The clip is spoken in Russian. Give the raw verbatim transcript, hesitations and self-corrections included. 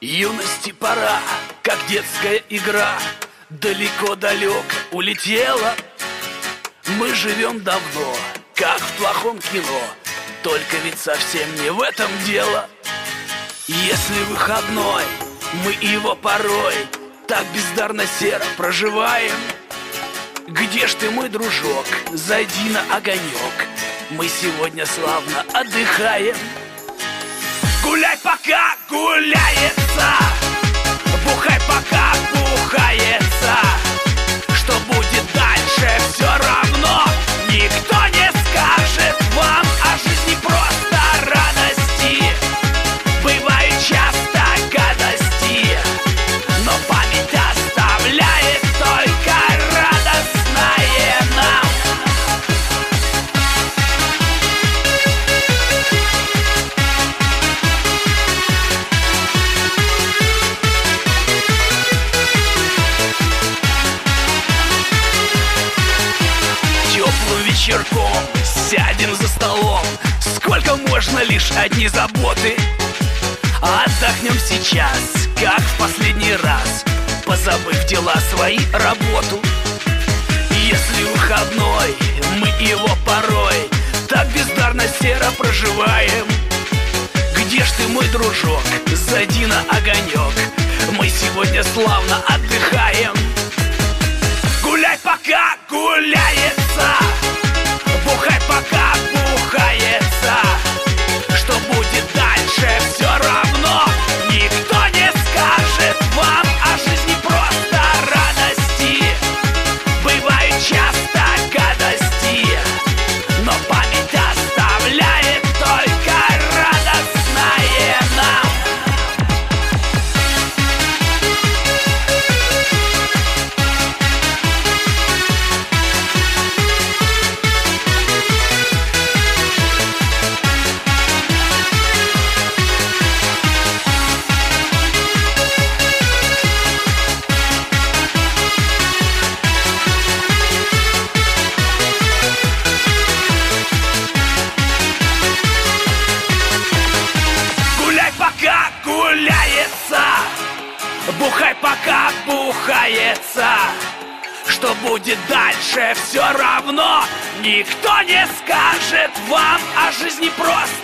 Юности пора, как детская игра, далеко-далеко улетела. Мы живем давно, как в плохом кино, только ведь совсем не в этом дело. Если выходной, мы его порой так бездарно серо проживаем. Где ж ты, мой дружок, зайди на огонек, мы сегодня славно отдыхаем. Гуляй, пока гуляется, бухай, пока бухается. Что будет дальше, все равно никто не скажет вам о жизни просто радости. Бывает часто гадости, но память оставляет только радостное нам. Теплым вечерком сядем за столом, сколько можно, лишь одни заботы. Отдохнем сейчас, как в последний раз, позабыв дела свои, работу. Если выходной, мы его порой так бездарно серо проживаем. Где ж ты, мой дружок, зайди на огонек, мы сегодня славно отдыхаем. Гуляй, пока гуляется, бухай, пока бухается. Что будет дальше, все равно никто не скажет вам о жизни просто радости. Бывает часто гадости, но память оставляет только радостное нам. Гуляется, бухай, пока бухается. Что будет дальше, все равно никто не скажет вам о жизни просто